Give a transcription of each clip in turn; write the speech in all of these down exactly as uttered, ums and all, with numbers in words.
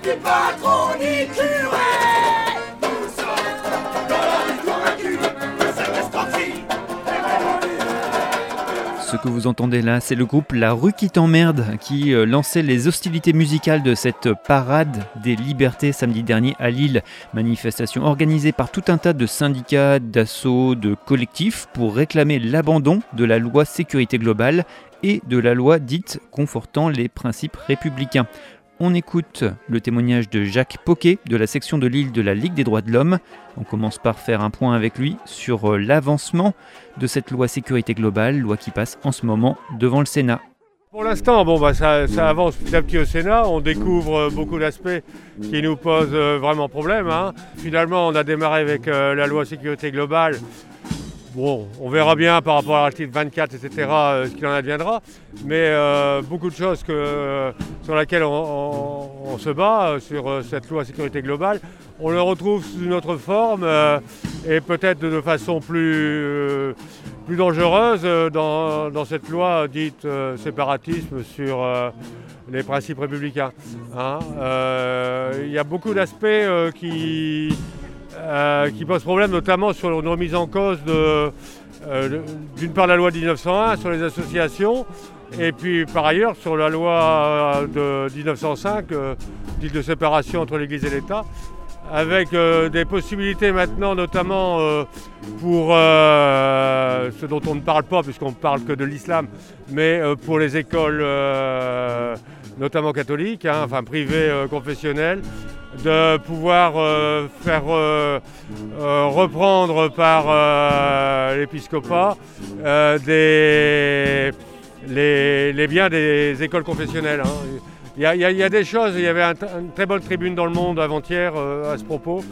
du patron ni curé. Nous sommes dans la vie convaincue que cette escroquerie est révolue. Ce que vous entendez là, c'est le groupe La Rue qui t'emmerde qui euh, lançait les hostilités musicales de cette parade des libertés samedi dernier à Lille. Manifestation organisée par tout un tas de syndicats, d'assauts, de collectifs pour réclamer l'abandon de la loi sécurité globale et de la loi dite confortant les principes républicains. On écoute le témoignage de Jacques Poquet de la section de Lille de la Ligue des droits de l'homme. On commence par faire un point avec lui sur l'avancement de cette loi sécurité globale, loi qui passe en ce moment devant le Sénat. Pour l'instant, bon, bah, ça, ça avance petit à petit au Sénat. On découvre beaucoup d'aspects qui nous posent vraiment problème. Hein. Finalement, on a démarré avec euh, la loi sécurité globale. Bon, on verra bien par rapport à l'article vingt-quatre, et cetera, euh, ce qu'il en adviendra. Mais euh, beaucoup de choses que, euh, sur lesquelles on, on, on se bat, euh, sur euh, cette loi sécurité globale, on le retrouve sous une autre forme euh, et peut-être de façon plus, euh, plus dangereuse euh, dans, dans cette loi dite euh, séparatisme sur euh, les principes républicains. Hein. Euh, y a beaucoup d'aspects euh, qui... Euh, qui pose problème, notamment sur une remise en cause de, euh, d'une part la loi de dix-neuf cent un sur les associations, et puis par ailleurs sur la loi de dix-neuf cent cinq, euh, dite de séparation entre l'Église et l'État, avec euh, des possibilités maintenant, notamment euh, pour euh, ce dont on ne parle pas, puisqu'on ne parle que de l'islam, mais euh, pour les écoles, euh, notamment catholiques, hein, enfin privées, euh, confessionnelles, de pouvoir euh, faire euh, euh, reprendre par euh, l'épiscopat euh, des, les, les biens des écoles confessionnelles. Hein. Il y a, il y a, il y a des choses, il y avait un, une très bonne tribune dans Le Monde avant-hier euh, à ce propos,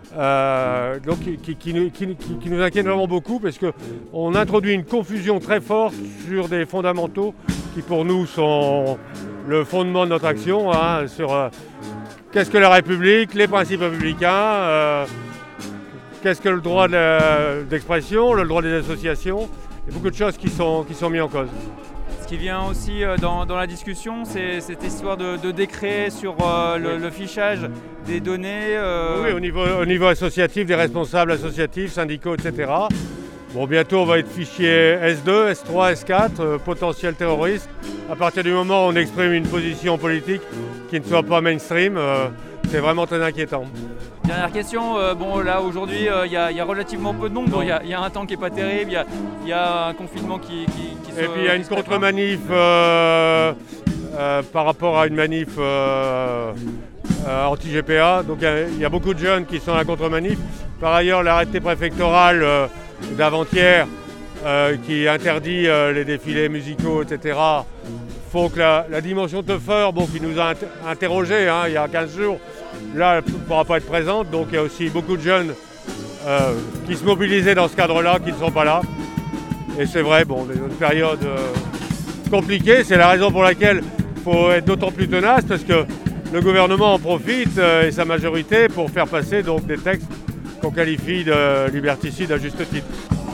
euh, donc, qui, qui, qui, qui, qui nous inquiète vraiment beaucoup parce qu'on introduit une confusion très forte sur des fondamentaux qui pour nous sont le fondement de notre action, hein, sur euh, qu'est-ce que la République, les principes républicains, euh, qu'est-ce que le droit de, d'expression, le droit des associations, il y a beaucoup de choses qui sont, qui sont mises en cause. Ce qui vient aussi dans, dans la discussion, c'est cette histoire de, de décret sur euh, le, oui. le fichage des données. Euh... Oui, au niveau, au niveau associatif, des responsables associatifs, syndicaux, et cetera. Bon, bientôt, on va être fichier S deux, S trois, S quatre, euh, potentiel terroriste. À partir du moment où on exprime une position politique qui ne soit pas mainstream, euh, c'est vraiment très inquiétant. Dernière question, euh, bon là aujourd'hui il euh, y, y a relativement peu de monde, il y, y a un temps qui n'est pas terrible, il y, y a un confinement qui, qui, qui se... Et puis il y a une contre-manif euh, euh, par rapport à une manif euh, euh, anti-G P A, donc il y, y a beaucoup de jeunes qui sont à la contre-manif. Par ailleurs l'arrêté préfectoral euh, d'avant-hier euh, qui interdit euh, les défilés musicaux, et cetera, faut que la, la dimension Teuffer, bon, qui nous a inter- interrogés hein, il y a quinze jours, là, elle ne pourra pas être présente. Donc il y a aussi beaucoup de jeunes euh, qui se mobilisaient dans ce cadre-là, qui ne sont pas là. Et c'est vrai, bon, c'est une période euh, compliquée. C'est la raison pour laquelle il faut être d'autant plus tenace, parce que le gouvernement en profite, euh, et sa majorité, pour faire passer donc, des textes qu'on qualifie de liberticides à juste titre.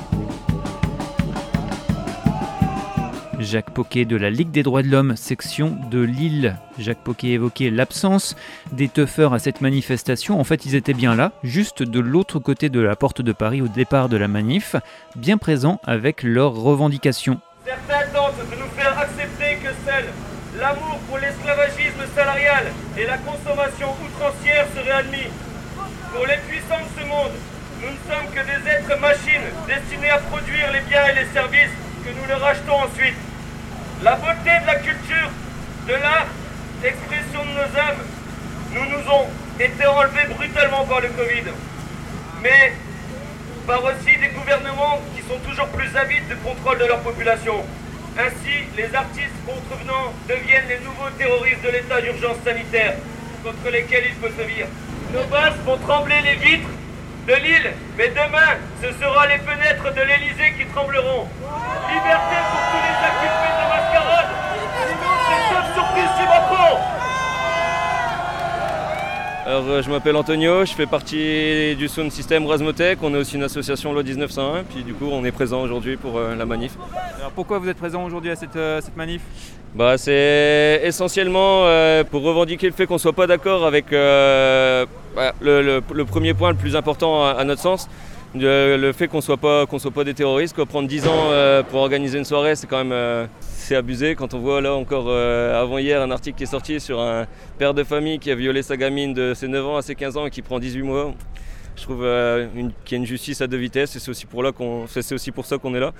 Jacques Poquet de la Ligue des droits de l'homme, section de Lille. Jacques Poquet évoquait l'absence des teufeurs à cette manifestation. En fait, ils étaient bien là, juste de l'autre côté de la porte de Paris au départ de la manif, bien présents avec leurs revendications. Certains tentent de nous faire accepter que seul l'amour pour l'esclavagisme salarial et la consommation outrancière seraient admis. Pour les puissants de ce monde, nous ne sommes que des êtres machines destinés à produire les biens et les services que nous leur achetons ensuite. La beauté de la culture, de l'art, l'expression de nos âmes, nous nous ont été enlevés brutalement par le Covid. Mais par aussi des gouvernements qui sont toujours plus avides de contrôle de leur population. Ainsi, les artistes contrevenants deviennent les nouveaux terroristes de l'état d'urgence sanitaire contre lesquels il faut se vire. Nos basses font trembler les vitres de Lille, mais demain, ce sera les fenêtres de l'Elysée qui trembleront. Liberté pour tous les inculpés de mascarade, sinon c'est une surprise chez Macron. Alors euh, je m'appelle Antonio, je fais partie du sound system Razmotech, on est aussi une association Loi dix-neuf cent un, puis du coup on est présent aujourd'hui pour euh, la manif. Alors pourquoi vous êtes présent aujourd'hui à cette, euh, cette manif ? Bah, c'est essentiellement euh, pour revendiquer le fait qu'on ne soit pas d'accord avec euh, bah, le, le, le premier point le plus important à, à notre sens, le, le fait qu'on ne soit pas, qu'on soit pas des terroristes. Quoi. Prendre dix ans euh, pour organiser une soirée, c'est quand même euh, c'est abusé. Quand on voit là encore euh, avant-hier un article qui est sorti sur un père de famille qui a violé sa gamine de ses neuf ans à ses quinze ans et qui prend dix-huit mois, je trouve euh, une, qu'il y a une justice à deux vitesses et c'est aussi pour, là qu'on, c'est aussi pour ça qu'on est là.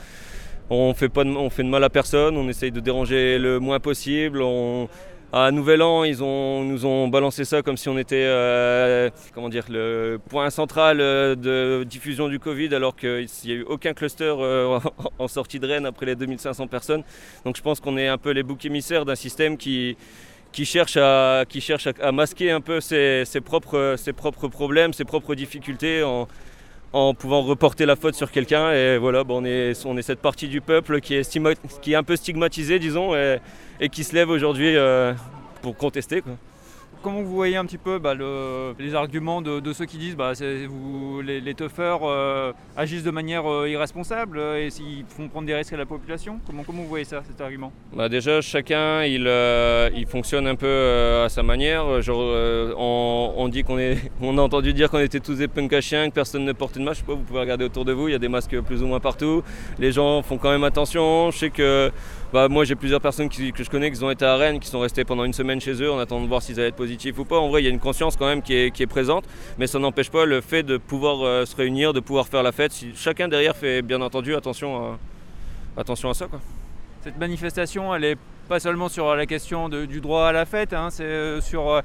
On fait pas de, on fait de mal à personne, on essaye de déranger le moins possible. On, à Nouvel An, ils ont, nous ont balancé ça comme si on était euh, comment dire, le point central de diffusion du Covid, alors qu'il n'y a eu aucun cluster euh, en sortie de Rennes après les deux mille cinq cents personnes. Donc je pense qu'on est un peu les boucs émissaires d'un système qui, qui cherche, à, qui cherche à, à masquer un peu ses, ses, propres, ses propres problèmes, ses propres difficultés en, en pouvant reporter la faute sur quelqu'un. Et voilà, bon, on, est, on est cette partie du peuple qui est, stigma, qui est un peu stigmatisée, disons, et, et qui se lève aujourd'hui euh, pour contester, quoi. Comment vous voyez un petit peu bah, le, les arguments de, de ceux qui disent bah, c'est, vous, les, les toughers euh, agissent de manière euh, irresponsable euh, et s'ils font prendre des risques à la population ? Comment, comment vous voyez ça, cet argument ? Bah déjà, chacun il, euh, il fonctionne un peu euh, à sa manière. Genre, euh, on, on, dit qu'on est, on a entendu dire qu'on était tous des punks à chiens, que personne ne portait de masque. Je sais pas, vous pouvez regarder autour de vous, il y a des masques plus ou moins partout. Les gens font quand même attention. Je sais que bah, moi j'ai plusieurs personnes qui, que je connais qui ont été à Rennes, qui sont restés pendant une semaine chez eux en attendant de voir s'ils allaient être positifs ou pas. En vrai, il y a une conscience quand même qui est, qui est présente, mais ça n'empêche pas le fait de pouvoir euh, se réunir, de pouvoir faire la fête. Si chacun derrière fait bien entendu attention à, attention à ça, quoi. Cette manifestation, elle n'est pas seulement sur la question de, du droit à la fête, hein, c'est, sur,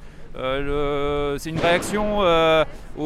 euh, le, c'est une réaction euh,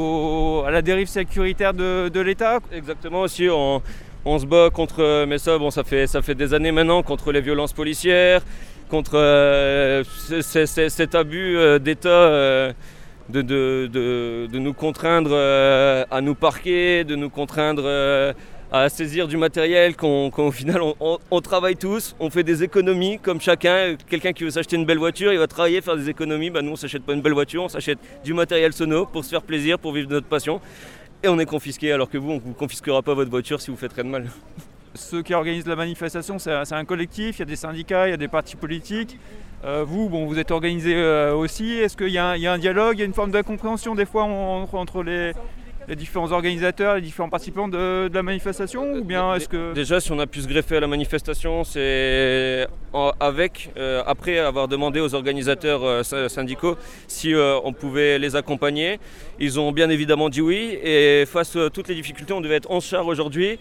au, à la dérive sécuritaire de, de l'État. Exactement aussi. On, On se bat contre, mais ça, bon, ça fait, ça fait des années maintenant, contre les violences policières, contre euh, c- c- c- cet abus euh, d'État euh, de, de, de, de nous contraindre euh, à nous parquer, de nous contraindre euh, à saisir du matériel qu'on, qu'au final on, on, on travaille tous, on fait des économies comme chacun. Quelqu'un qui veut s'acheter une belle voiture, il va travailler, faire des économies. Bah, nous on s'achète pas une belle voiture, on s'achète du matériel sono pour se faire plaisir, pour vivre de notre passion. Et on est confisqué, alors que vous, on ne vous confisquera pas votre voiture si vous faites rien de mal. Ceux qui organisent la manifestation, c'est un, c'est un collectif, il y a des syndicats, il y a des partis politiques. Euh, vous, bon, vous êtes organisés euh, aussi. Est-ce qu'il y a, un, il y a un dialogue, il y a une forme d'incompréhension des fois entre, entre les, les différents organisateurs, les différents participants de, de la manifestation, ou bien est-ce que... Déjà, si on a pu se greffer à la manifestation, c'est en, avec, euh, après avoir demandé aux organisateurs euh, syndicaux si euh, on pouvait les accompagner. Ils ont bien évidemment dit oui, et face à toutes les difficultés, on devait être onze chars aujourd'hui.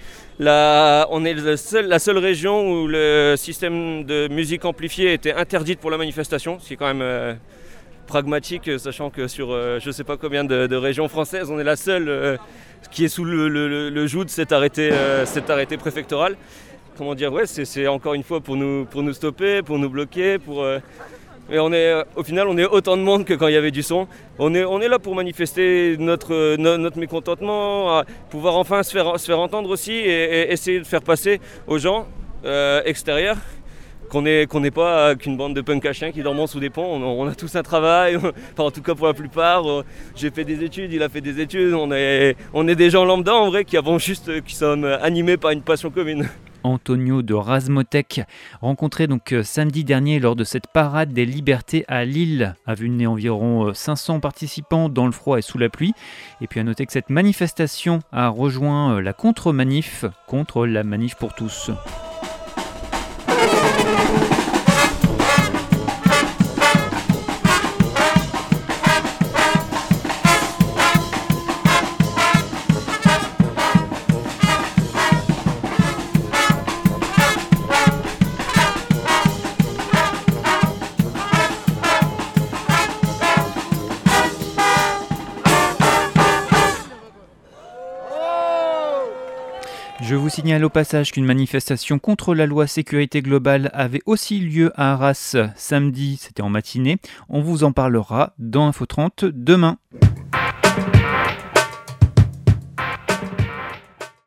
Là, on est le seul, la seule région où le système de musique amplifiée était interdit pour la manifestation, ce qui est quand même... Euh, pragmatique, sachant que sur euh, je ne sais pas combien de, de régions françaises, on est la seule euh, qui est sous le, le, le joug de cet arrêté, euh, cet arrêté préfectoral. Comment dire, ouais, c'est, c'est encore une fois pour nous, pour nous stopper, pour nous bloquer, pour... Euh, et on est, au final, on est autant de monde que quand il y avait du son. On est, on est là pour manifester notre, no, notre mécontentement, à pouvoir enfin se faire, se faire entendre aussi et, et essayer de faire passer aux gens euh, extérieurs qu'on n'est qu'on n'est pas qu'une bande de punk à chiens qui dorment sous des ponts. On, on a tous un travail, enfin, en tout cas pour la plupart. J'ai fait des études, il a fait des études. On est, on est des gens lambda en vrai qui avons juste, qui sommes animés par une passion commune. Antonio de Razmotech, rencontré donc samedi dernier lors de cette parade des libertés à Lille, a vu naître environ cinq cents participants dans le froid et sous la pluie. Et puis à noter que cette manifestation a rejoint la contre-manif contre la manif pour tous. Je vous signale au passage qu'une manifestation contre la loi sécurité globale avait aussi lieu à Arras samedi, c'était en matinée. On vous en parlera dans Info trente demain.